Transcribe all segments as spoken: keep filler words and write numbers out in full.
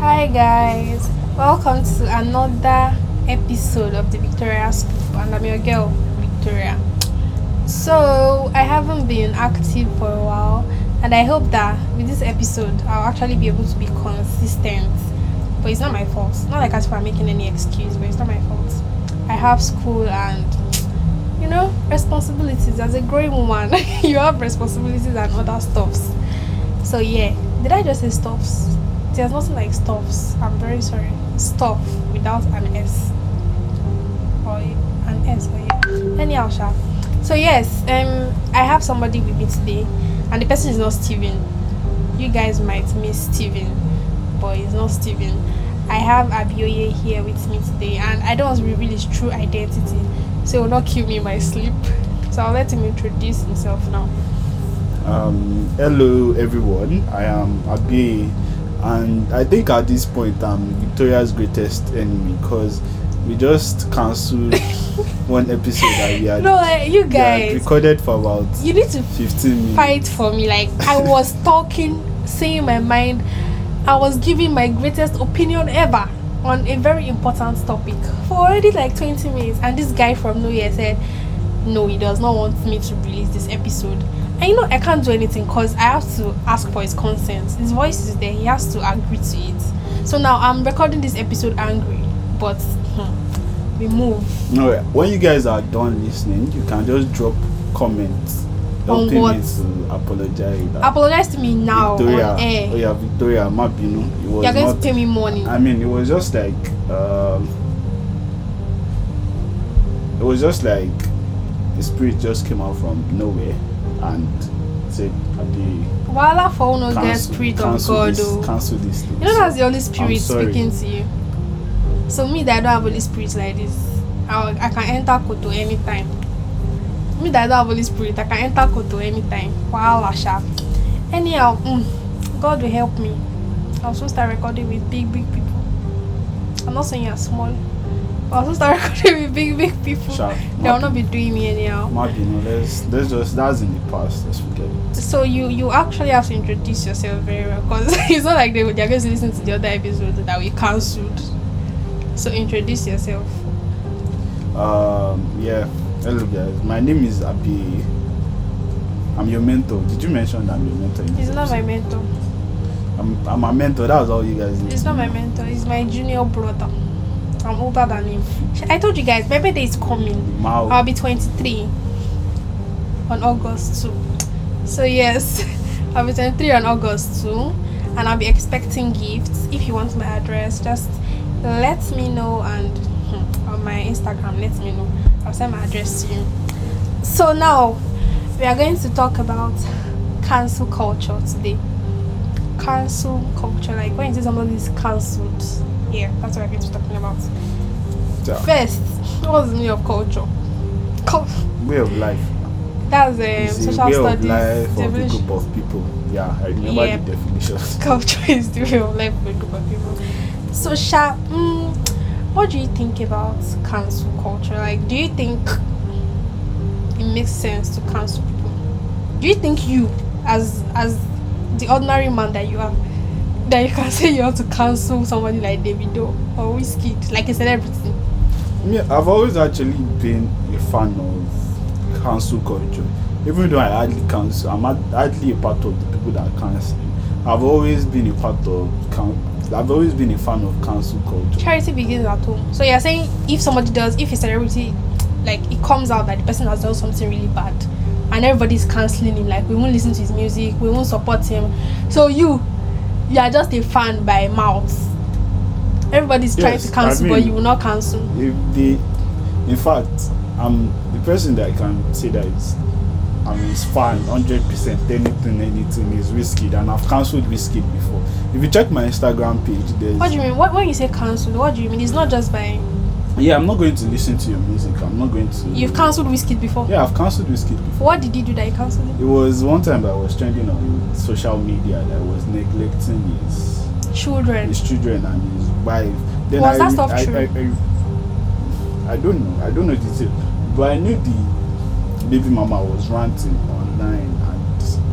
Hi guys, welcome to another episode of the Victoria School, and I'm your girl Victoria. So I haven't been active for a while, and I hope that with this episode I'll actually be able to be consistent. But it's not my fault. It's not like as if I'm making any excuse, but it's not my fault. I have school and you know responsibilities. As a growing woman, you have responsibilities and other stuffs. So yeah, did I just say stuffs? There's nothing like stuffs. I'm very sorry. Stuff without an S or an S or yeah. Anyhow, sha. So yes, um, I have somebody with me today, and the person is not Steven. You guys might miss Steven, but it's not Steven. I have Abioye here with me today, and I don't want to reveal his true identity, so he will not kill me in my sleep. So I'll let him introduce himself now. Um, hello everyone, I am Abi, and I think at this point I'm Victoria's greatest enemy because we just cancelled one episode that we had, No, like, you we had guys, recorded for about you need to fifteen minutes. fight for me. Like, I was talking, saying my mind. I was giving my greatest opinion ever on a very important topic for already like twenty minutes, and this guy from nowhere said no, he does not want me to release this episode. And you know, I can't do anything because I have to ask for his consent. His voice is there, he has to agree to it. So now I'm recording this episode angry, but hmm, we move. No, when you guys are done listening, you can just drop comments On helping what? me to apologize. that Apologize to me now Victoria, on air. oh yeah, Victoria, Mabino. It was You're going not. to pay me money. I mean, it was just like um, it was just like the spirit just came out from nowhere and said, "Abi, Voila for no get cancel, spirit of cancel God. this, Oh. cancel this thing." You know that's the Holy I'm Spirit sorry. speaking to you. So me that I don't have Holy Spirit like this, I, I can enter Koto anytime. Me that I don't have Holy Spirit, I can enter Koto anytime. Wow, Asha. Anyhow, mm, God will help me. I'll soon start recording with big, big people. I'm not saying you're small. But I'll soon start recording with big, big people. Sha, They will not be doing me anyhow. Mabino, let's let's just that's in the past. Let's forget it. So you you actually have to introduce yourself very well, because it's not like they they're going to listen to the other episode that we cancelled. So introduce yourself. Um, yeah. Hello guys, my name is Abi. I'm your mentor. Did you mention that I'm your mentor? in this He's not my episode? mentor. I'm I'm a mentor. That's all you guys need. He's not my mentor. He's my junior brother. I'm older than him. I told you guys, my birthday is coming. Wow. I'll be twenty-three on August second. So yes, I'll be twenty-three on August second, and I'll be expecting gifts. If you want my address, just let me know, and hmm, on my Instagram, let me know. I'll send my address to you. So now we are going to talk about cancel culture today. Cancel culture, like when you say somebody is cancelled, yeah, that's what we're going to be talking about. Yeah. First, what's the meaning of culture? Cul- Way of life. That's It's um, a social way of studies life of a definition. group of people. Yeah, I remember Yeah. the definition. Culture is the way of life of a group of people. So, Sha, mm, what do you think about cancel culture? Like, do you think it makes sense to cancel people? Do you think you, as as the ordinary man that you are, that you can say you want to cancel somebody like Davido or Wizkid, like a celebrity? Me, I've always actually been a fan of cancel culture. Even though I hardly cancel, I'm hard- hardly a part of the people that cancel. I've always been a part of. Can- I've always been a fan of cancel culture. Charity begins at home. So you're saying if somebody does, if a celebrity, like it comes out that the person has done something really bad, and everybody's canceling him, like we won't listen to his music, we won't support him. So you, you are just a fan by mouth. Everybody's trying Yes, to cancel, I but mean- you will not cancel. If the, in fact, I'm the person that can say that is, I'm his fan, hundred percent. Anything, anything is Wizkid, and I've cancelled Wizkid before. If you check my Instagram page, there's. What do you mean? What when you say cancel? What do you mean? It's not just by Yeah, I'm not going to listen to your music. I'm not going to. you've cancelled Wizkid before. Yeah, I've cancelled Wizkid before. What did you do that you cancelled him? It was one time that I was trending on social media that was neglecting his Children. his children and his wife. Then Was I, that stuff I, true? I, I, I don't know. I don't know the detail, but I knew the baby mama was ranting online, and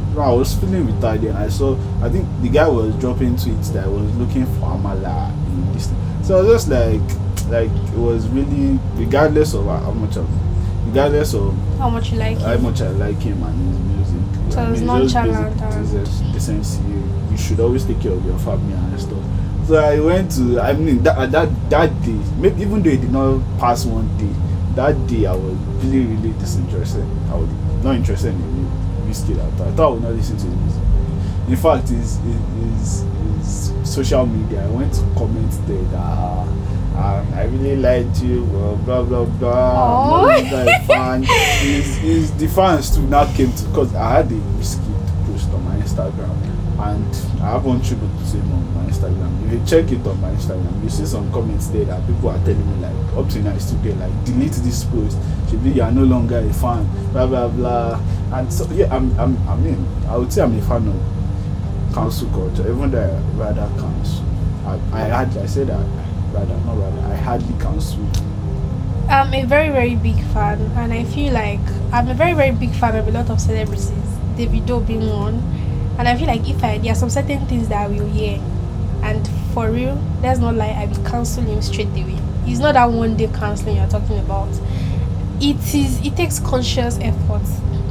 no, I was feeling retarded and I saw I think the guy was dropping tweets that was looking for Amala in this thing. So I was just like like it was really regardless of how much of regardless of How much you like how him? much I like him and his music. So I it's mean, not just nonchalant basic and- dece- decency. You, you should always take care of your family and stuff. So I went to I mean that that that day, maybe even though it did not pass one day, that day I was really really disinterested. I was not interested in whiskey at all. I thought I would not listen to his music. In fact, his, his, his social media, I went to comment there that uh, um, I really liked you, well, blah blah blah. Aww. I'm not a fan. His, his, the fans too now came to because I had a whiskey post on my Instagram and I have one tribute to him on my Instagram. If you check it on my Instagram, you see some comments there that people are telling me like up to now I still get like delete this post. Should be you are no longer a fan, blah blah blah. And so yeah, I'm, I'm I mean I would say I'm a fan of council culture, even though I rather council. I I had I said that rather not rather I hardly council. I'm a very very big fan, and I feel like I'm a very very big fan of a lot of celebrities, Davido being one. And I feel like if I there are some certain things that I will hear, and for real, let's not lie, I will cancel him straight away. It's not that one day canceling you're talking about. It is it takes conscious effort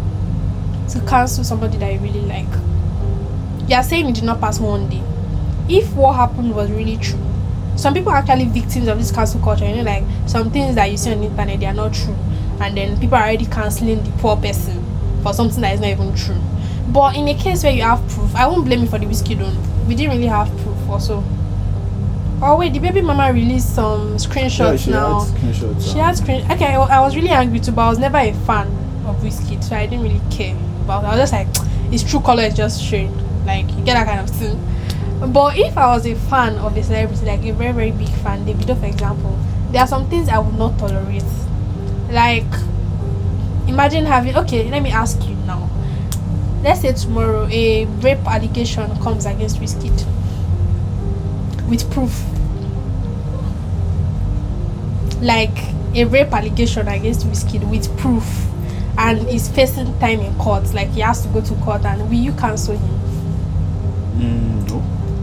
to cancel somebody that you really like. You are saying it did not pass one day. If what happened was really true, some people are actually victims of this cancel culture. You know, like some things that you see on the internet, they are not true, and then people are already canceling the poor person for something that is not even true. But in a case where you have proof, I won't blame you for the whiskey don't. We didn't really have proof also. Oh wait, the baby mama released some screenshots Yeah, she now. had screenshots. She um, had screen. Okay, I, wa- I was really angry too, but I was never a fan of whiskey, so I didn't really care. But I was just like, its true color is just straight. Like you get that kind of thing. But if I was a fan of a celebrity, like a very very big fan, Davido for example, there are some things I would not tolerate. Like, imagine having. Okay, let me ask you now. Let's say tomorrow a rape allegation comes against Wizkid with proof. Like a rape allegation against Wizkid with proof, and is facing time in court. Like he has to go to court, and will you cancel him? Mm, no.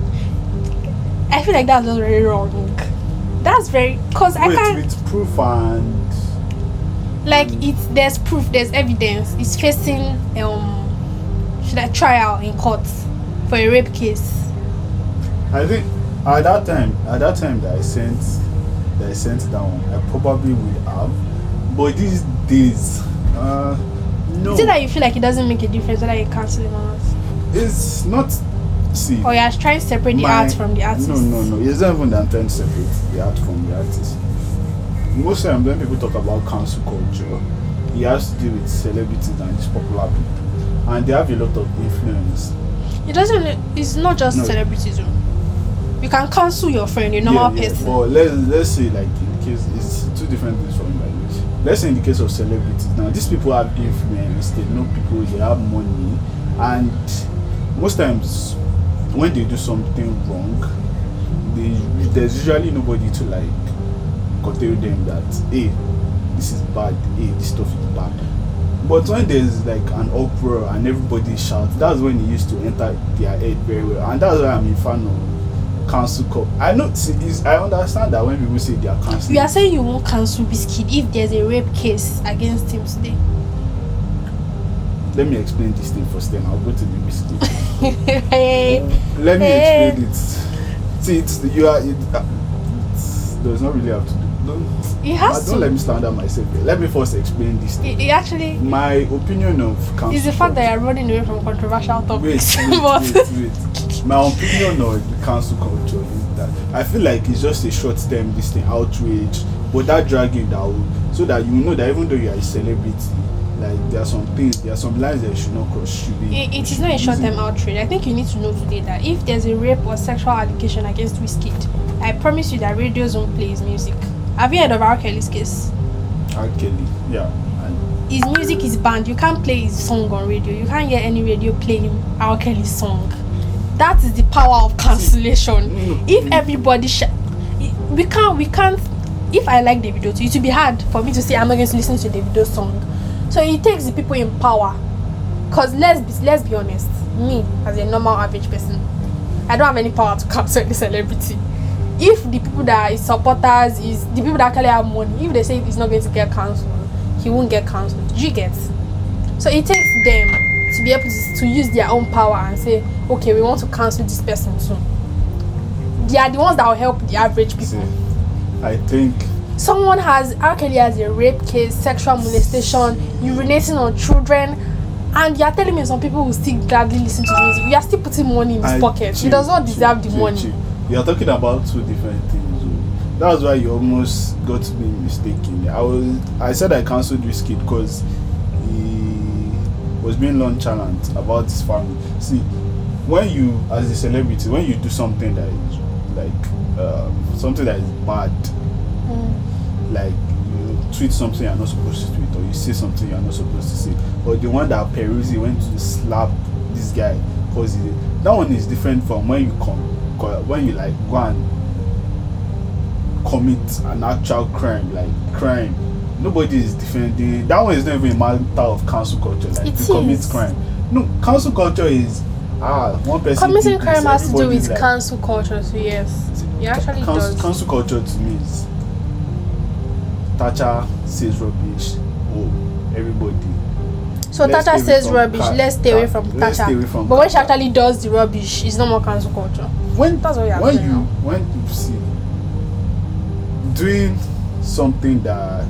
I feel like that's just very wrong. That's very cause I Wait, can't with proof and like it's there's proof, there's evidence. It's facing um should I trial in court for a rape case. I think at that time, at that time that I sent, that I sent that one, I probably would have. But these days, uh, no, Is it that you feel like it doesn't make a difference whether you cancel him or not? it's not. See, Or you're trying to separate the my- art from the artist? No, no, no. It's not even that I'm trying to separate the art from the artist. Most time when people talk about cancel culture, it has to do with celebrities and these popular people, and they have a lot of influence. It doesn't. It's not just No. celebrities. oh. You can cancel your friend, your normal yeah, yeah. person. But let's let's say like in the case it's two different things from language. Let's say in the case of celebrities, now these people have influence, they know people, they have money, and most times when they do something wrong, they, there's usually nobody to like curtail them that hey, this is bad, hey, this stuff is bad. But when there's like an uproar and everybody shouts, that's when it used to enter their head very well, and that's why I'm a fan of cancel culture. I know, see, is I understand that when people say they are canceling, You are saying you won't cancel Wizkid if there's a rape case against him today. let me explain this thing first, then I'll go to the whiskey. Hey. Let me Hey. explain it. See, it's you are it. Uh, it's, does not really have to do. Don't, It uh, has don't to. let me stand up myself. Here. Let me first explain this thing. It, it actually My opinion of cancel is the fact that culture- you're running away from controversial Wait, topics. wait, but wait, wait. My opinion on the cancel culture is that I feel like it's just a short term this thing outrage, but that dragging that will, so that you know that even though you are a celebrity, like there are some things, there are some lines that you should not cross. Should be. it, it should is not be a short term using- outrage. I think you need to know today that if there's a rape or sexual allegation against Wizkid, I promise you that radios won't play his music. Have you heard of R. Kelly's case? R. Kelly, yeah. And His music is banned. You can't play his song on radio. You can't hear any radio playing R. Kelly's song. That is the power of cancellation. Mm. If everybody sh- we can't we can't if I like Davido too, it will be hard for me to say I'm not going to listen to Davido's song. So it takes the people in power Because let's be, let's be honest, me as a normal average person, I don't have any power to cancel the celebrity. If the people that is supporters is the people that actually have money, if they say it's not going to get cancelled, he won't get cancelled. Did you get? So it takes them to be able to, to use their own power and say, okay, we want to cancel this person soon. They are the ones that will help the average people. See, I think someone has actually has a rape case, sexual molestation, urinating on children, and you are telling me some people will still gladly listen to music. We are still putting money in his I, pocket. chill, He does not chill, deserve the chill, money. chill. You are talking about two different things. oh. That's why you almost got to be mistaken. I was I said I cancelled this kid because he was being nonchalant about his family. See, when you as a celebrity, when you do something that is like uh, something that is bad, Mm. like you tweet something you're not supposed to tweet, or you say something you're not supposed to say, or the one that Peruzzi went to slap this guy because he did, that one is different from when you come when you like go and commit an actual crime, like crime. Nobody is defending that one. Is not even a matter of cancel culture, like It to commit is. crime. No, cancel culture is ah one person Committing did this, crime has to do everybody with like- cancel culture, so yes. It actually Cancel, does. cancel culture to me is Thatcher says rubbish. Oh, everybody. So Let's Thatcher stay away says from rubbish, Ka- let's stay away Ka- from let's Thatcher. stay away from But when she Thatcher. actually does the rubbish, it's no more cancel culture. When That's what you are when doing you now. when you see doing something that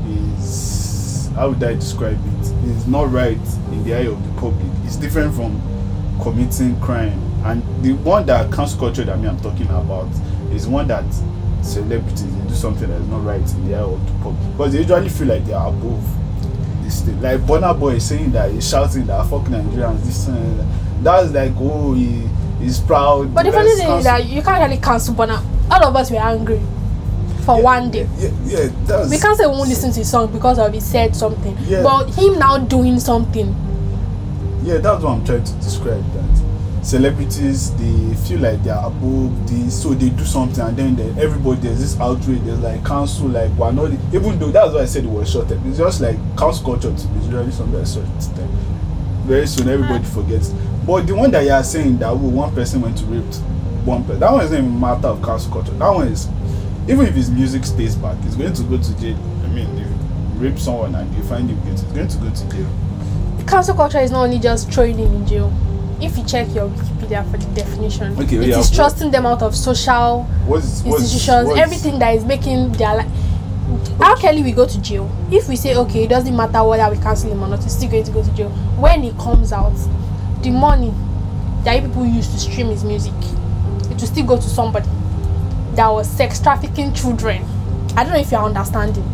is, how would I describe it, is not right in the eye of the public. It's different from committing crime. And the one that cancel culture that me I'm talking about is one that celebrities they do something that is not right in the eye of the public because they usually feel like they are above this thing. Like Burna Boy is saying that he's shouting that fuck Nigerians this and that. That's like, oh, he is proud. But the funny let's thing is cancel- that you can't really cancel Burna. All of us were angry for one day. Yeah, yeah, that's We can't say we won't listen to his song because of he said something. Yeah. But him now doing something. Yeah, that's what I'm trying to describe. That celebrities, they feel like they are above this, so they do something, and then they, everybody there's this outrage. There's like cancel, like we're not. Even though that's why I said it was short term. It's just like cancel culture. It's usually something that's short term. Very soon, everybody forgets. But the one that you are saying that oh, one person went to rape one person, that one is not even a matter of cancel culture. That one is, even if his music stays back, he's going to go to jail. I mean, if you rape someone and you find him guilty, he's going to go to jail. Cancel culture is not only just throwing him in jail. If you check your Wikipedia for the definition, Okay, it yeah, is what- thrusting them out of social What's what's institutions, what's, everything that is making their life. How Kelly we go to jail? If we say okay, it doesn't matter whether we cancel him or not, he's still going to go to jail. When he comes out, the money that you people use to stream his music, it will still go to somebody that was sex trafficking children. I don't know if you're understanding.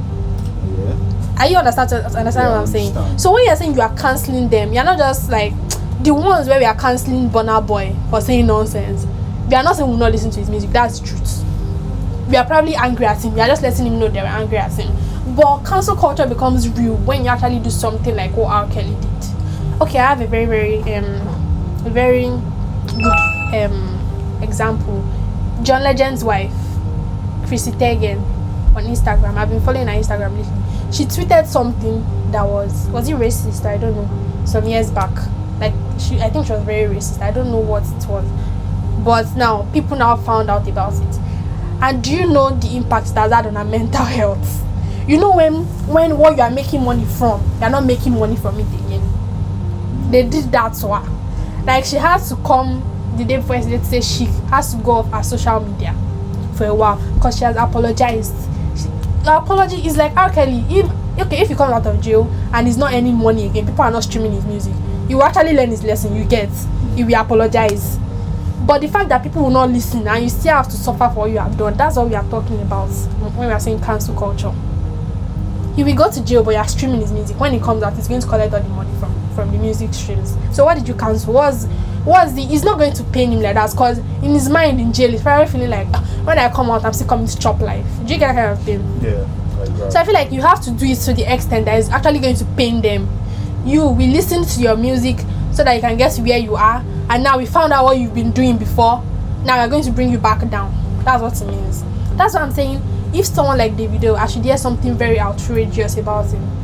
Yeah. Are you understand understand Yeah, what I I'm saying? understand. So when you're saying you are cancelling them, you're not just like the ones where we are cancelling Burna Boy for saying nonsense. We are not saying we'll not listen to his music. That's the truth. We are probably angry at him. We are just letting him know that we're angry at him. But cancel culture becomes real when you actually do something like what R. Kelly did. Okay, I have a very, very, um, a very good um example. John Legend's wife, Chrissy Teigen, on Instagram. I've been following her Instagram lately. She tweeted something that was was it racist? I don't know. Some years back, like she, I think she was very racist. I don't know what it was, but now people now found out about it. And do you know the impact that had on her mental health? You know when when what you are making money from, you're not making money from it again. They did that to her. Like she had to come the day before yesterday to say she has to go off her social media for a while because she has apologized. She, the apology is like, R. Kelly, if, okay, if he comes out of jail and he's not earning money again, people are not streaming his music, he will actually learn his lesson, you get, he will apologize. But the fact that people will not listen and you still have to suffer for what you have done, that's what we are talking about when we are saying cancel culture. He will go to jail, but you are streaming his music. When he comes out, he's going to collect all the money from, from the music streams. So what did you cancel? Was was the it's not going to pain him like that because in his mind in jail he's probably feeling like "Ah, when I come out I'm still coming to chop life." Do you get that kind of thing? Yeah. Like that. So I feel like you have to do it to the extent that it's actually going to pain them. You we listen to your music so that you can get to where you are, and now we found out what you've been doing before. Now we're going to bring you back down. That's what it means. That's what I'm saying. If someone like Davido, I should hear something very outrageous about him,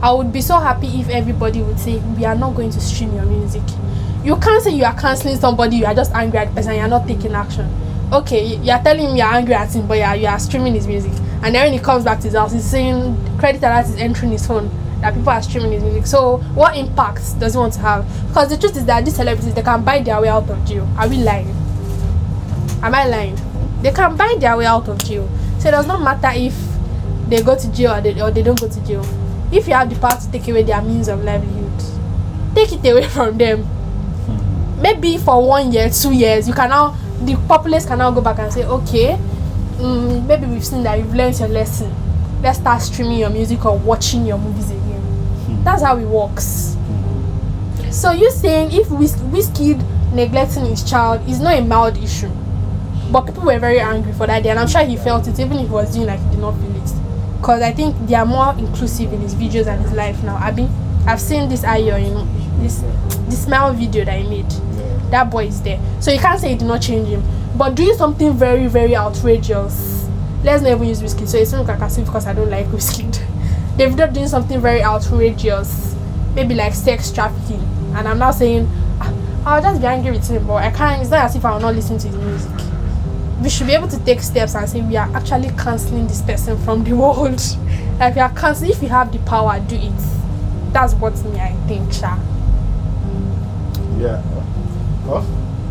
I would be so happy if everybody would say we are not going to stream your music. You can't say you are cancelling somebody, you are just angry at the person, you are not taking action. Okay, you are telling me you are angry at him, but you are, you are streaming his music. And then when he comes back to his house, he's saying credit alert is entering his phone that people are streaming his music. So what impact does he want to have? Because the truth is that these celebrities, they can buy their way out of jail. Are we lying? Am I lying? They can buy their way out of jail. So it does not matter if they go to jail or they, or they don't go to jail. If you have the power to take away their means of livelihood, take it away from them. Maybe for one year, two years, you can now, the populace can now go back and say, okay, mm, maybe we've seen that you've learned your lesson. Let's start streaming your music or watching your movies again. Hmm. That's how it works. Hmm. So you're saying if Wiz- Wizkid neglecting his child is not a mild issue, but people were very angry for that day, and I'm sure he felt it, even if he was doing like he did not feel it. Because I think they are more inclusive in his videos and his life now. Abi, I've seen this Ayo, you know, this the smile video that he made. That boy is there, so you can't say it did not change him. But doing something very, very outrageous. Let's not even use Wizkid. So it's not Kakasi because I don't like Wizkid. They've done doing something very outrageous, maybe like sex trafficking. And I'm not saying ah, I'll just be angry with him, but I can't. It's not as if I will not listen to his music. We should be able to take steps and say we are actually cancelling this person from the world. Like we are cancelling. If you have the power, do it. That's what me I think, Sha. Yeah. Oh.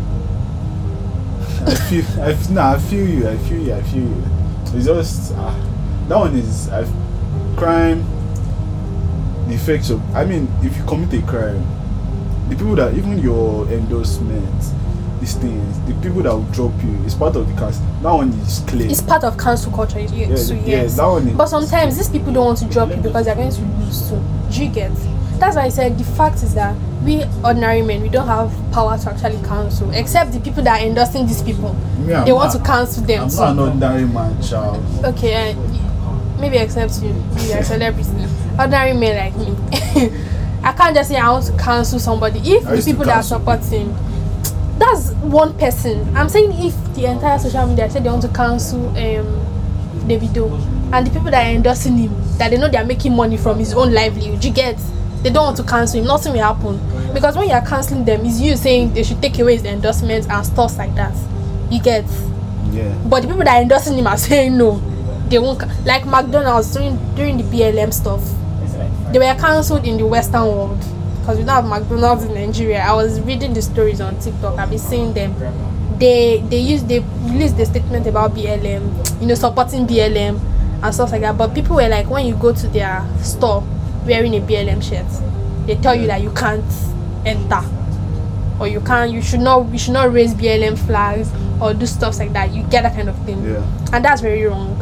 I feel, I feel, nah, I feel you, I feel you, I feel you. It's just, uh, that one is, I've, crime, the effects of, I mean, if you commit a crime, the people that, even your endorsements, these things, the people that will drop you, it's part of the cast. That one is clear. It's part of cancel culture, yeah, yeah, so yeah, yes. that one is, but sometimes these people don't want to drop you because they're going to lose too. Do you get? That's why I said the fact is that we ordinary men, we don't have power to actually cancel, except the people that are endorsing these people. Yeah, they want not, to cancel them. I'm so. not an ordinary man, child. Okay, uh, maybe except you, you are a celebrity. Ordinary men like me. I can't just say I want to cancel somebody. If the people that are supporting, that's one person. I'm saying if the entire social media said they want to cancel um Davido, and the people that are endorsing him, that they know they are making money from his own livelihood, you get? They don't want to cancel him, nothing will happen. Because when you are cancelling them, it's you saying they should take away his endorsements and stuff like that. You get? Yeah. But the people that are endorsing him are saying no. They won't. Ca- like McDonald's during during the B L M stuff, they were cancelled in the Western world because we don't have McDonald's in Nigeria. I was reading the stories on TikTok. I've been seeing them. They they use they released the statement about B L M, you know, supporting B L M and stuff like that. But people were like, when you go to their store wearing a B L M shirt, they tell you that you can't enter, or you can't, you should not, you should not raise B L M flags or do stuff like that. You get that kind of thing, yeah. And that's very wrong.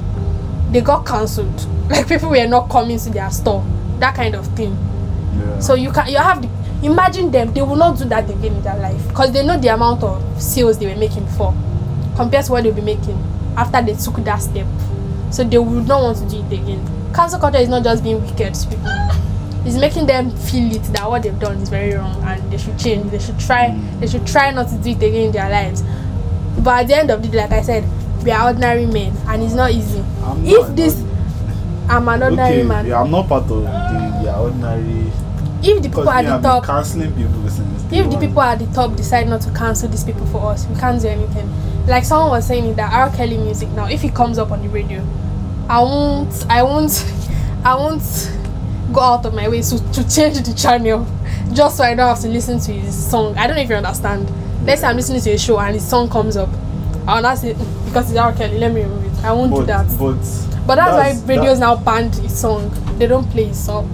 They got cancelled. Like people were not coming to their store, that kind of thing. Yeah. So you can, you have the, imagine them. They will not do that again in their life because they know the amount of sales they were making before compared to what they'll be making after they took that step. So they would not want to do it again. Cancel culture is not just being wicked to people. It's making them feel it that what they've done is very wrong and they should change. They should try. Mm. They should try not to do it again in their lives. But at the end of the day, like I said, we are ordinary men, and it's not easy. I'm if not this, I'm an ordinary okay, man. Yeah, I'm not part of the yeah, ordinary. If the people at the top, canceling people since if the one. people at the top decide not to cancel these people for us, we can't do anything. Like someone was saying that R. Kelly music now, if it comes up on the radio, I won't, I won't, I won't go out of my way to, to change the channel just so I don't have to listen to his song. I don't know if you understand. Let's say I'm listening to a show and his song comes up, I'll not say because it's R. Kelly, let me remove it. I won't but, do that. But, but that's, that's why radios that, now banned his song. They don't play his song.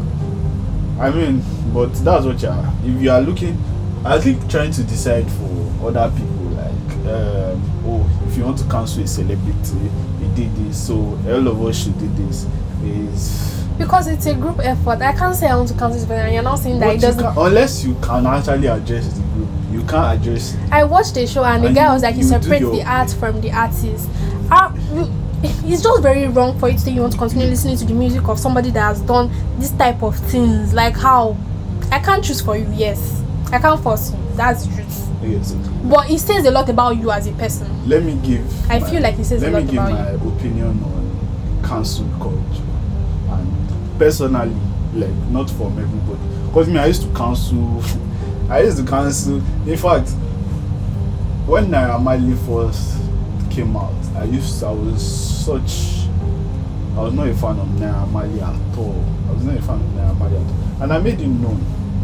I mean, but that's what you are. If you are looking, I think trying to decide for other people, like, um, oh, if you want to cancel a celebrity, he did this, so all of us should do this, is because it's a group effort. I can't say I want to cancel this person, and you're not saying that it doesn't. Can, unless you can actually address the group, you can't address it. I watched the show, and, and the guy you, was like, he separates the art from the artist. Uh, it's just very wrong for you to say you want to continue listening to the music of somebody that has done this type of things. Like how? I can't choose for you, yes. I can't force you. That's the truth. Yes. But it says a lot about you as a person. Let me give. I my, feel like it says a lot about you. Let me give my opinion on cancel culture. And personally, like not from everybody. Because me, I used to cancel. I used to cancel. In fact, when Naira Marley first came out, I used to, I was such. I was not a fan of Naira Marley at all. I was not a fan of Naira Marley at all, and I made it known.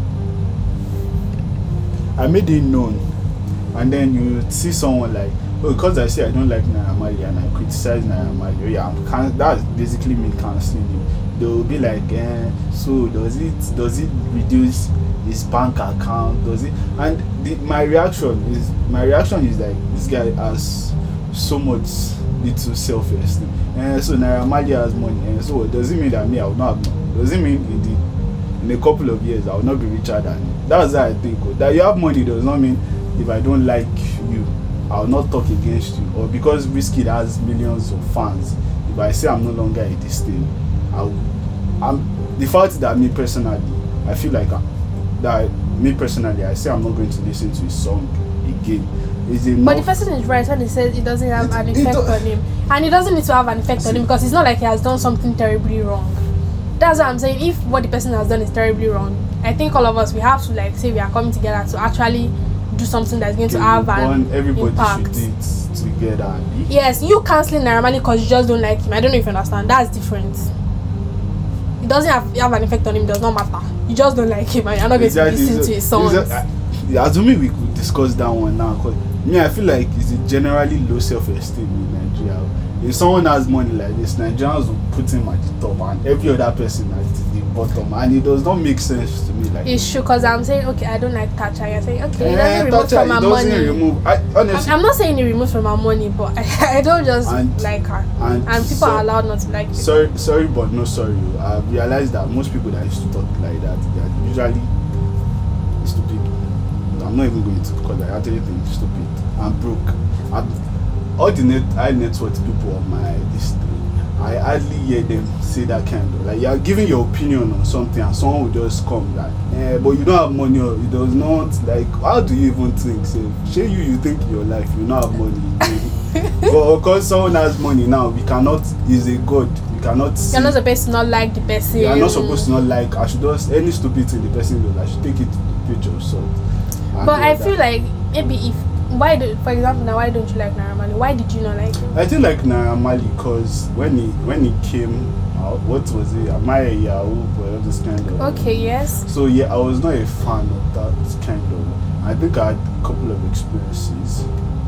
I made it known, and then you see someone like, oh, because I say I don't like Naira Marley and I criticize Naira Marley, oh, yeah, I'm can- that's basically me canceling him. They will be like, eh, so does it does it reduce his bank account? Does it? And the, my reaction is my reaction is like, this guy has so much little self-esteem, and so Naira Marley has money, and so does it mean that me I will not have money? Does it mean in the in a couple of years I will not be richer than you? That's how I think. Oh, that you have money does not mean if I don't like you, I will not talk against you, or because Wizkid has millions of fans, if I say I'm no longer in this thing, I will, I'm the fact that me personally, I feel like I, that me personally, I say I'm not going to listen to his song again. Is enough. But the person is right when he says it doesn't have It- an it effect do- on him, and it doesn't need to have an effect on See. him because it's not like he has done something terribly wrong. That's what I'm saying. If what the person has done is terribly wrong, I think all of us, we have to like say we are coming together to actually do something that's going to have an One, everybody impact. should do it together. Yes, you canceling Naira Marley because you just don't like him. I don't know if you understand. That's different. It doesn't have, have an effect on him. It does not matter. You just don't like him and you're not going Exactly. to listen So- to his songs. is that- I- assuming we could discuss that one now, because me, I feel like it's a generally low self-esteem in Nigeria. If someone has money like this, Nigerians will put him at the top and every other person at the bottom, and it does not make sense to me. Like, It's true because I'm saying, okay, I don't like Thatcher. You're saying, okay, it eh, doesn't remove Thatcher, from it her doesn't money. remove. I honestly, I'm not saying it removes from her money, but I, I don't just And- like her. and, And people so- are allowed not to like people. Sorry, sorry, but no sorry. I realized that most people that used to talk like that, they are usually stupid. I'm not even going to because I actually think stupid. I'm broke. I'm, all the net, high net worth people on my this thing, I hardly hear them say that kind of like, you are giving your opinion on something and someone will just come like, eh, but you don't have money, or it does not, like, how do you even think? Say, share you, you think your life, you don't have money. But because someone has money now, we cannot, is a god, we cannot see. You're not supposed to not like the person. You are not supposed to not like, I should just, any stupid thing the person does, I should take it to the picture of salt. And But do I that. feel like maybe if why do for example now why don't you like Naira Marley? Why did you not like him? I think like Naira Marley because when he when he came out, what was it? Am I a Yahoo boy? All this kind of. Okay, yes. So yeah, I was not a fan of that kind of. I think I had a couple of experiences.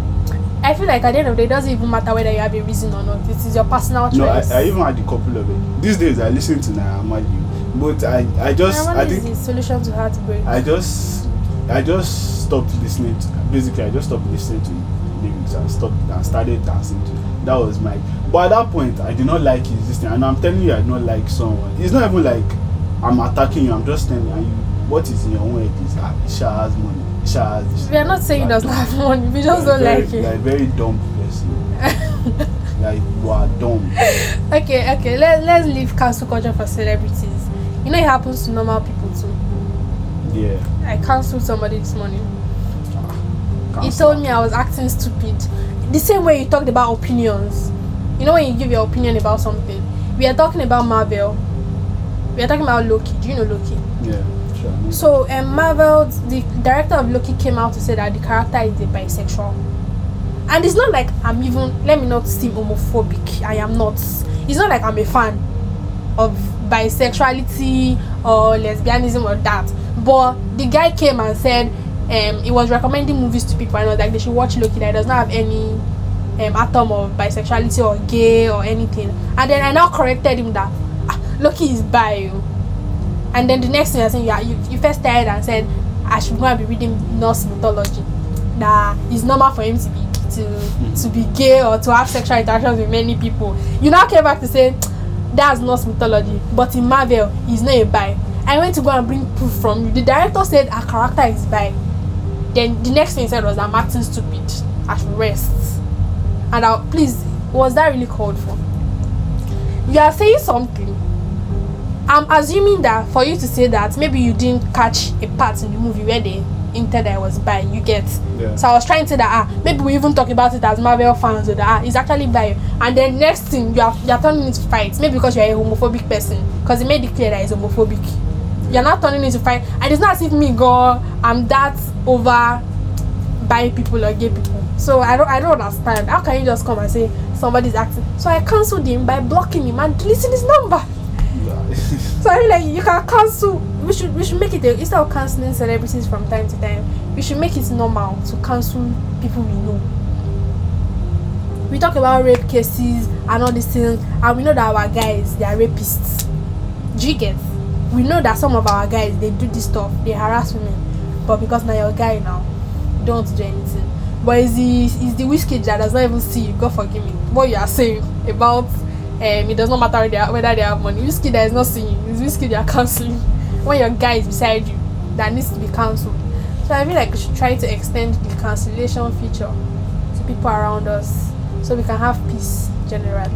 I feel like at the end of the day, it doesn't even matter whether you have a reason or not. It is your personal choice. No, I, I even had a couple of it. These days I listen to Naira Marley, but I I just Naira I Marley think is the solution to heartbreak. I just I just stopped listening to basically I just stopped listening to lyrics and stopped and started dancing to it. That was my but at that point I did not like his this thing, and I'm telling you I did not like someone. It's not even like I'm attacking you, I'm just telling you, and you what is in your own head is ah, Isha has money, Isha has this. We are not saying he does not have money. We just You're don't very, like You're a it. very dumb person. Like you are dumb. Okay, okay. Let let's leave cancel culture for celebrities. You know it happens to normal people too. Yeah. I cancelled somebody this morning. He Cancel. told me I was acting stupid. The same way you talked about opinions. You know when you give your opinion about something. We are talking about Marvel. We are talking about Loki. Do you know Loki? Yeah, sure. I know. So um, Marvel, the director of Loki came out to say that the character is a bisexual. And it's not like I'm even, let me not seem homophobic. I am not. It's not like I'm a fan of bisexuality or lesbianism or that. But the guy came and said um, he was recommending movies to people and was like they should watch Loki that does not have any um, atom of bisexuality or gay or anything. And then I now corrected him that ah, Loki is bi. oh. And then the next thing I said, yeah, you, you first started and said I should go and be reading Norse mythology. That it's normal for him to be to to be gay or to have sexual interactions with many people. You now came back to say that's Norse mythology, but in Marvel he's not a bi. I went to go and bring proof from you. The director said her character is bi. Then the next thing he said was I'm acting stupid. I should rest. And I please, was that really called for? You are saying something. I'm assuming that for you to say that maybe you didn't catch a part in the movie where they hinted I was bi. You get? Yeah. So I was trying to say that ah, maybe we even talk about it as Marvel fans, or that ah, it's actually bi. And then next thing you are you are turning into fight, maybe because you are a homophobic person, because he made it clear that he's homophobic. You're not turning into fight, and it's not as if me go I'm that over bi people or gay people. So I don't I don't understand. How can you just come and say somebody's acting? So I cancelled him by blocking him and deleting his number. So I mean, like, you can cancel. We should we should make it a, instead of canceling celebrities from time to time. We should make it normal to cancel people we know. We talk about rape cases and all these things, and we know that our guys, they are rapists. Do you get? We know that some of our guys, they do this stuff, they harass women, but because now you're a guy now, you don't want to do anything. But it's the it's the whiskey that does not even see you. God forgive me. What you are saying about um, it does not matter whether they, are, whether they have money. Whiskey that is not seeing you, it's whiskey they are cancelling. When your guy is beside you, that needs to be cancelled. So I feel like we should try to extend the cancellation feature to people around us, so we can have peace generally.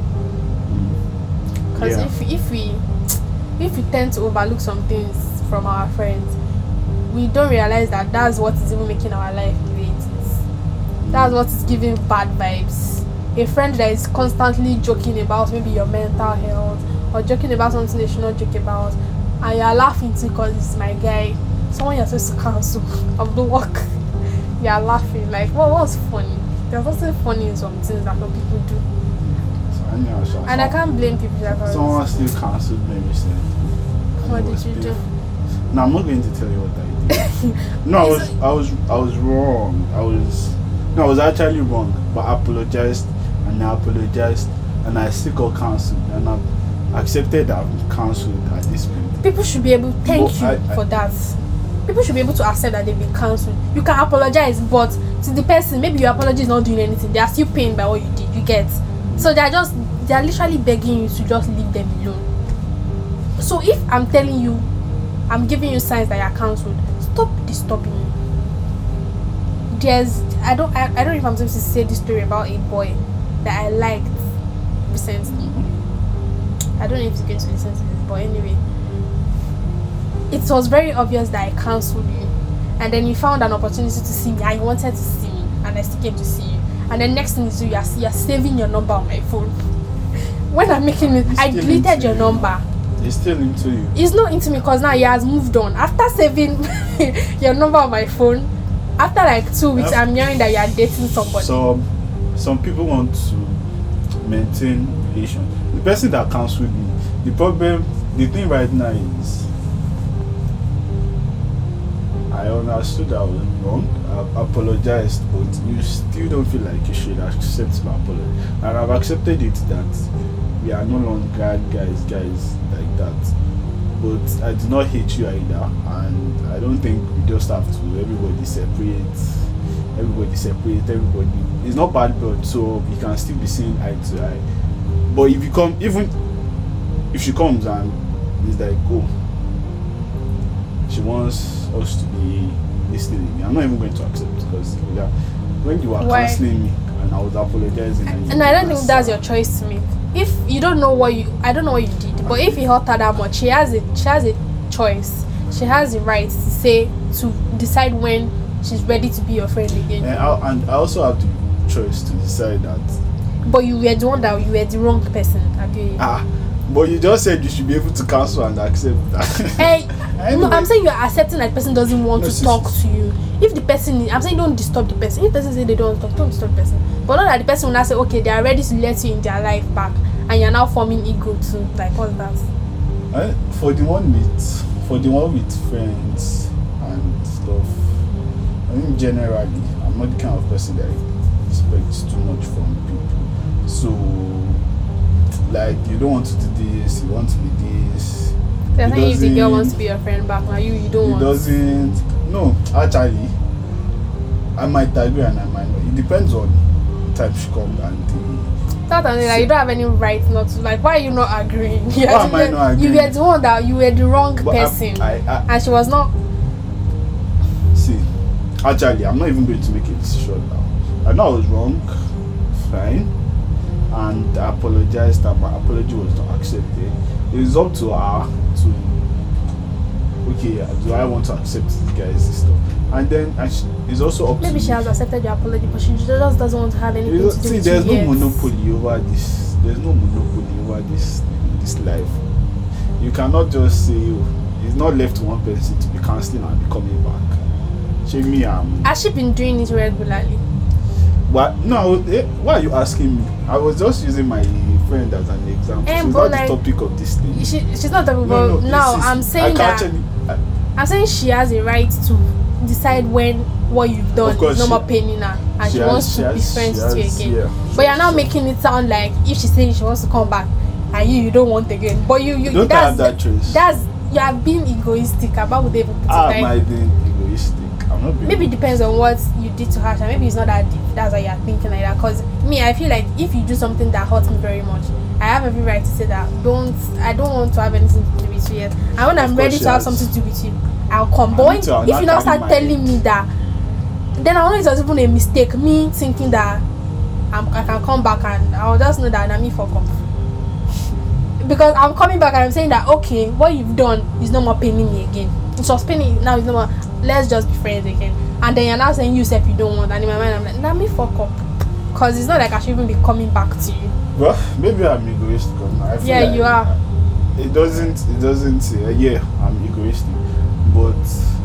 Because Yeah. if if we if we tend to overlook some things from our friends, we don't realize that that's what is even making our life the way it is. That's what is giving bad vibes. A friend that is constantly joking about maybe your mental health, or joking about something they should not joke about, and you are laughing too because it's my guy. Someone you're supposed to cancel of the work. You are laughing like, what was funny? There's nothing funny in some things that some people do. So I know, so And I can't blame people that are. someone still cancelled me recently. What It did was you do? painful. No, I'm not going to tell you what I did. No, I was, I was, I was wrong. I was, no, I was actually wrong. But I apologized, and I apologized, and I still got cancelled, and I accepted that I'm cancelled at this point. People should be able. Thank But you I- I- for that. People should be able to accept that they've been cancelled. You can apologize, but to the person, maybe your apology is not doing anything. They are still paying by what you did. You get? So they are just, they are literally begging you to just leave them alone. So if I'm telling you, I'm giving you signs that you are cancelled, stop disturbing me. There's, I don't, I, I don't know if I'm supposed to say this story about a boy that I liked recently. I don't know if you're going to listen to this, but anyway, it was very obvious that I cancelled you, and then you found an opportunity to see me, and you wanted to see me, and I still came to see you, and then next thing is you are, you are saving your number on my phone. When I'm making it, It's I still deleted into your you. number. It's still into you. It's not into me because now he has moved on. After saving your number on my phone, after like two weeks, I'm hearing that you are dating somebody. So, some people want to maintain relation. The person that cancelled me, the problem, the thing right now is, I understood I was wrong. I apologized, but you still don't feel like you should accept my apology. And I've accepted it that we are no longer guys, guys like that. But I do not hate you either, and I don't think we just have to everybody separate, everybody separate, everybody. It's not bad blood, so we can still be seeing eye to eye. But if you come, even if she comes and it's like, oh, she wants us to be listening to me, I'm not even going to accept, because yeah, when you were Why? cancelling me and I was apologizing, and, And I don't think that's your choice to make. If you don't know what you, I don't know what you did, but if you hurt her that much, she has a, she has a choice. She has the right to say, to decide when she's ready to be your friend again. And I, and I also have the choice to decide that. But you were the one that you were the wrong person. Abi. Ah, but you just said you should be able to cancel and accept that. Hey, Anyway. no, I'm saying you are accepting that the person doesn't want No, to sis- talk to you. If the person, I'm saying don't disturb the person. If the person say they don't talk, don't disturb the person. But not that the person will now say, okay, they are ready to let you in their life back, and you're now forming ego too. Like, what's that? Eh, for the one with for the one with friends and stuff, I mean generally, I'm not the kind of person that expects too much from people. So, like, you don't want to do this, you want to be this. So I It think if the girl doesn't- wants to be your friend back, now you, you don't It want. doesn't. No, actually, I might agree and I might not. It depends on the type she comes and the. Not only like you don't have any right not to. Like, why are you not agreeing? You Why am I not You agreeing? were the one that you were the wrong But I- person, I, I, and she was not. See, actually, I'm not even going to make a decision now. I know I was wrong, fine, and I apologized that my apology was not accepted. It's up to her to, okay, do I want to accept this guy's stuff? And then and she, it's also up Maybe to she you. has accepted your apology, but she just doesn't want to have anything You know, to do see, with there's you no yet. monopoly over this. There's no monopoly over this this life. You cannot just say oh, it's not left to one person to be cancelling and be coming back. She me um. Has she been doing it regularly? What? No, I was, eh, why are you asking me? I was just using my friend as an example. Eh, She's but not like- the topic of this thing. She, she's not talking No, about no, now. this is- I'm saying I that can actually, I, I'm saying she has a right to decide when what you've done Of course, is no she- more paining her, and she she, has- wants she to be has- friends she with you has- again. yeah, But you're now sure. making it sound like if she's saying she wants to come back, and you you don't want again. But you you don't that's have that choice. that's you are being egoistic about what they even put Ah, it am I like. being egoistic? I'm not being. Maybe it depends on what you did to her, and maybe it's not that deep. That's why you're thinking like that. Cause me, I feel like if you do something that hurts me very much, I have every right to say that. Don't I don't want to have anything to do with you yet. And when I'm course ready she to have has. something to do with you, I'll come. I But need when- to- I'll if not you now carry start my telling head. me that, then I know it was even a mistake. Me thinking that I'm, I can come back and I'll just know that I'm me for come. Because I'm coming back and I'm saying that okay, what you've done is no more paining me again. It was paining now. It's no more. Let's just be friends again. And then you're now saying you said you don't want. And in my mind I'm like, let me fuck up. Cause it's not like I should even be coming back to you. Well, maybe I'm egoistic. Or not. I feel Yeah, like you are. It doesn't. It doesn't. Uh, yeah, I'm egoistic, but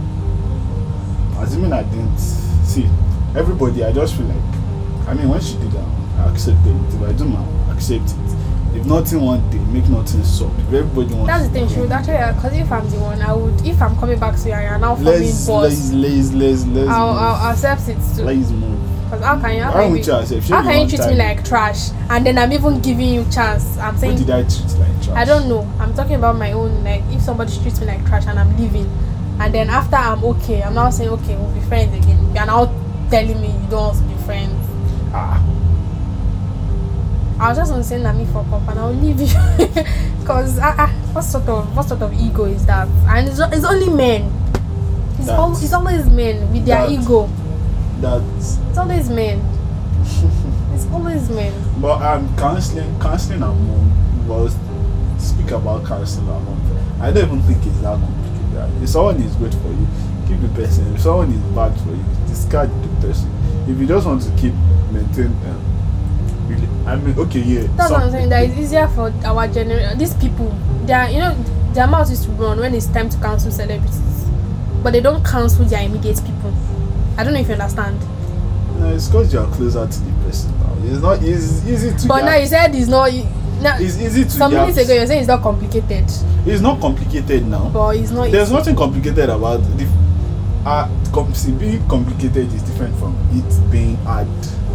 assuming I didn't see everybody, I just feel like. I mean, when she did that, I accepted it. If I do now, accept it. If nothing one day, make nothing stop. If everybody wants. That's the thing. She would actually. Cause if I'm the one, I would. If I'm coming back to you and you're now forming Let's boss, let's let's let's let's I'll, move. I'll accept it too. Let's move. Cause how can you? How Why can won't you, you accept? Show how me can you one treat time. me like trash? And then I'm even giving you chance. I'm What saying. did I treat like trash? I don't know. I'm talking about my own. Like, if somebody treats me like trash and I'm leaving, and then after I'm okay, I'm now saying, okay, we'll be friends again. You're now telling me you don't want to be friends. Ah, I was just gonna say, "Na me fuck up," and I'll leave you. Cause ah, uh, what sort of what sort of ego is that? And it's, it's only men. It's, al- That's- it's always men with their that- ego. that's. It's always men. It's always men. But um, counseling, counseling among was speak about counseling among. I don't even think it's that complicated. If someone is good for you, keep the person. If someone is bad for you, discard the person. If you just want to keep maintain, um, really, I mean, okay, yeah. That's what I'm some saying. That it's people- easier for our generation. These people, they are, you know, their mouth is to run when it's time to counsel celebrities, but they don't counsel their immediate people. I don't know if you understand. No, it's because you are closer to the person now. It's not. It's easy to. But get- now you said it's not. Now, It's easy to. some get- minutes ago you're saying it's not complicated, It's not complicated now. but it's not. There's easy. nothing complicated about the. Uh, com- see, being complicated is different from it being hard.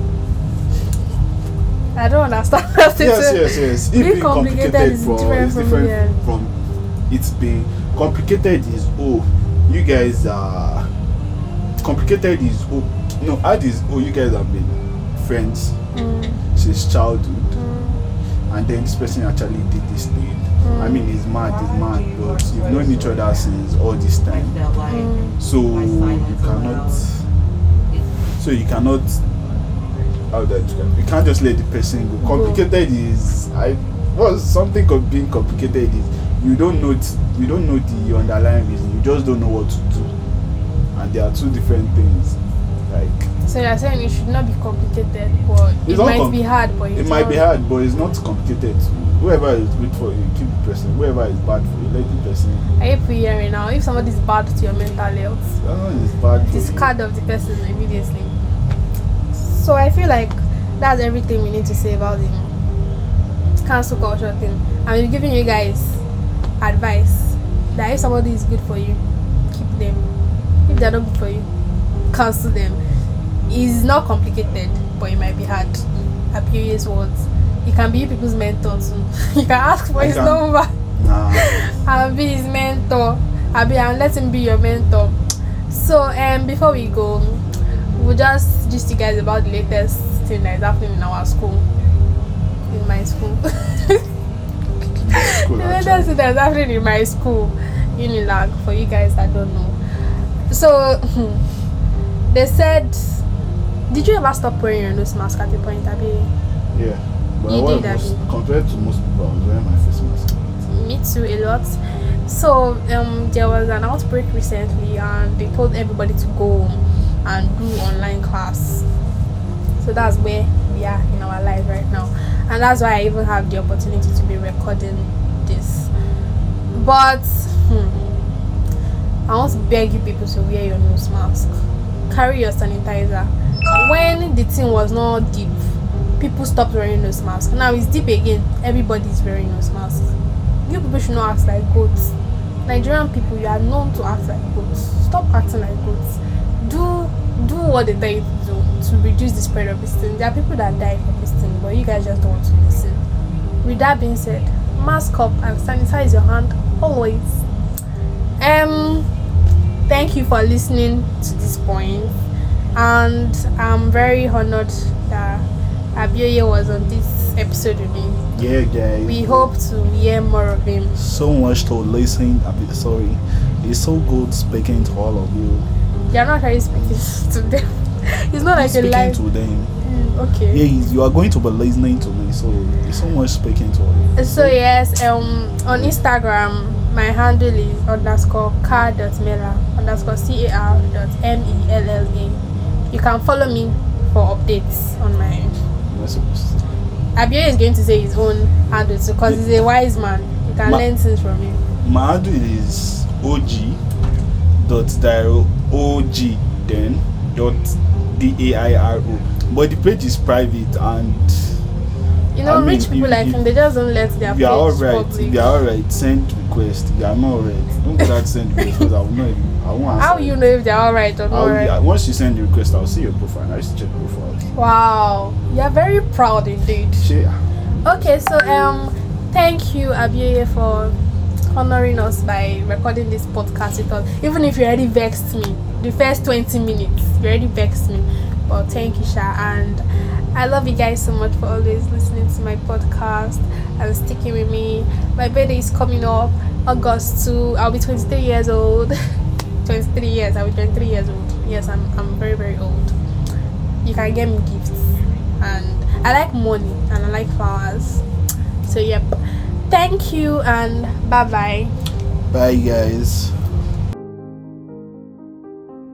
I don't understand. That's it. Yes, yes, yes. If Being being complicated, complicated is from, different is from different yeah. from it being complicated is oh, you guys are complicated is oh no hard is oh you guys have been friends Mm, since childhood mm, and then this person actually did this thing. I mean he's mad, he's mad, but you've known each other since all this time. mm. So you cannot so you cannot how do I describe it? You can't just let the person go. Complicated is I was something com- being complicated is you don't know it, you don't know the underlying reason, you just don't know what to do. And there are two different things. Like So you're saying it should not be complicated, but It's it not might com- be hard. But it it's might not. be hard, but it's not complicated. Whoever is good for you, keep the person. Whoever is bad for you, let the person. Are you hearing now? If somebody is bad to your mental health, Someone is bad for you. discard of the person immediately. So I feel like that's everything we need to say about the cancel culture thing. I'm giving you guys advice that if somebody is good for you, keep them. If they're not good for you, cancel them. It's not complicated, but it might be hard. Abuse words. You can be people's mentor too. You can ask for I his can. number. Nah. I'll be his mentor. I'll be and let him be your mentor. So um before we go, we'll just gist you guys about the latest thing that is happening in our school. In my school. School, The actually. latest thing that's happening in my school. Unilag, for you guys that don't know. So they said, did you ever stop wearing your nose mask at a point, Abi? Yeah. But You I did, was, Abi. compared to most people, I was wearing my face mask. Me too, a lot. So um, there was an outbreak recently, and they told everybody to go home and do online class. So that's where we are in our life right now, and that's why I even have the opportunity to be recording this. But hmm, I want to beg you people to wear your nose mask, carry your sanitizer. When the thing was not deep, people stopped wearing nose mask. Now it's deep again. Everybody is wearing nose mask. You people should not act like goats. Nigerian people, you are known to act like goats. Stop acting like goats. Do do what they tell you to do to reduce the spread of this thing. There are people that die from this thing, but you guys just don't want to listen. With that being said, mask up and sanitize your hand always. Um, thank you for listening to this point, and I'm very honored that Abioye was on this episode with me. Yeah, guys. We hope to hear more of him. So much to listen. I'm sorry. It's so good speaking to all of you. You're not really speaking to them. It's not like speaking a live. to them. Mm, okay. Yeah, you are going to be listening to me, so it's so much speaking to you. So yes, um, on Instagram, my handle is underscore car dot mela underscore c a r dot m e l l a. You can follow me for updates on my. You're supposed to. Abioye is going to say his own handle too, because he's a wise man. You can Ma- learn things from him. My handle is og dot diaro og then dot d a i r o. But the page is private, and You know, I mean, rich people if- like if- him, they just don't let their if you are page alright, public. if you are alright, send request. If you are not alright, don't go that send request because I will not even, I won't answer. How you know if they're alright or I not will- alright? yeah, once you send the request, I'll see your profile. I used to check profile. Wow, you're very proud indeed. Share. Okay, so um, thank you Abioye for honoring us by recording this podcast with us. Even if you already vexed me, the first twenty minutes, you already vexed me. But thank you, Sha, and I love you guys so much for always listening to my podcast and sticking with me. My birthday is coming up, August second. I'll be twenty-three years old. twenty-three years. I'll be twenty-three years old. Yes, I'm. I'm very very old. You can get me gifts, and I like money and I like flowers. So yep. Thank you and bye bye. Bye, guys.